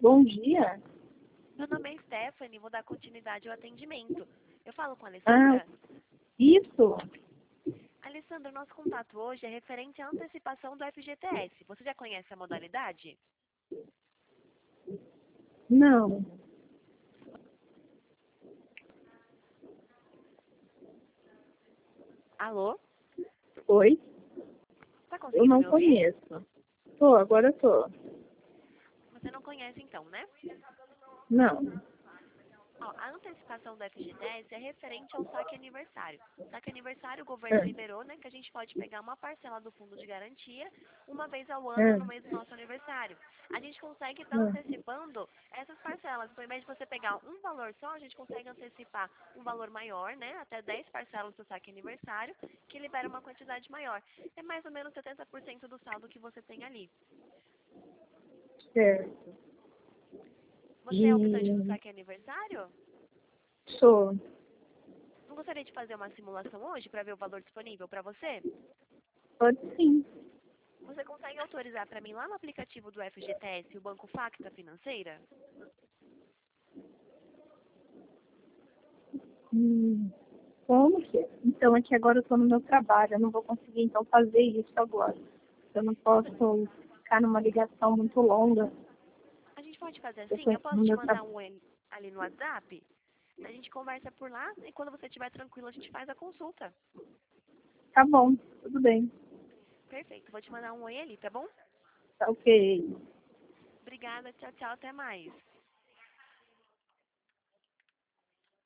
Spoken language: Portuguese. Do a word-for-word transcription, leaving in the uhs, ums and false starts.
Bom dia. Meu nome é Stephanie, vou dar continuidade ao atendimento. Eu falo com a Ah, Alessandra? isso? Alessandra, o nosso contato hoje é referente à antecipação do F G T S. Você já conhece a modalidade? Não. Alô? Oi? Tá Eu conseguindo não me ouvir? conheço. Tô, agora tô. Você não conhece então, né? Não. Ó, a antecipação do F G T S é referente ao saque aniversário. Saque aniversário, o governo É, liberou, né, que a gente pode pegar uma parcela do fundo de garantia uma vez ao ano, é, no mês do nosso aniversário. A gente consegue estar é. antecipando essas parcelas. Então, ao invés de você pegar um valor só, a gente consegue antecipar um valor maior, né, até dez parcelas do saque aniversário, que libera uma quantidade maior. É mais ou menos setenta por cento do saldo que você tem ali. Certo. Você é optante do E saque aniversário? sou. Não gostaria de fazer uma simulação hoje para ver o valor disponível para você? Pode sim. Você consegue autorizar para mim lá no aplicativo do F G T S o Banco Facta Financeira? Hum, como que é? Então, é que agora eu tô no meu trabalho. Eu não vou conseguir, então, fazer isso agora. Eu não posso ficar numa ligação muito longa. A gente pode fazer Eu assim? tô Eu posso no te meu mandar trabalho. um oi ali no WhatsApp? A gente conversa por lá e quando você estiver tranquilo a gente faz a consulta. Tá bom, tudo bem. Perfeito, vou te mandar um oi ali, tá bom? Tá ok. Obrigada, tchau, tchau, até mais.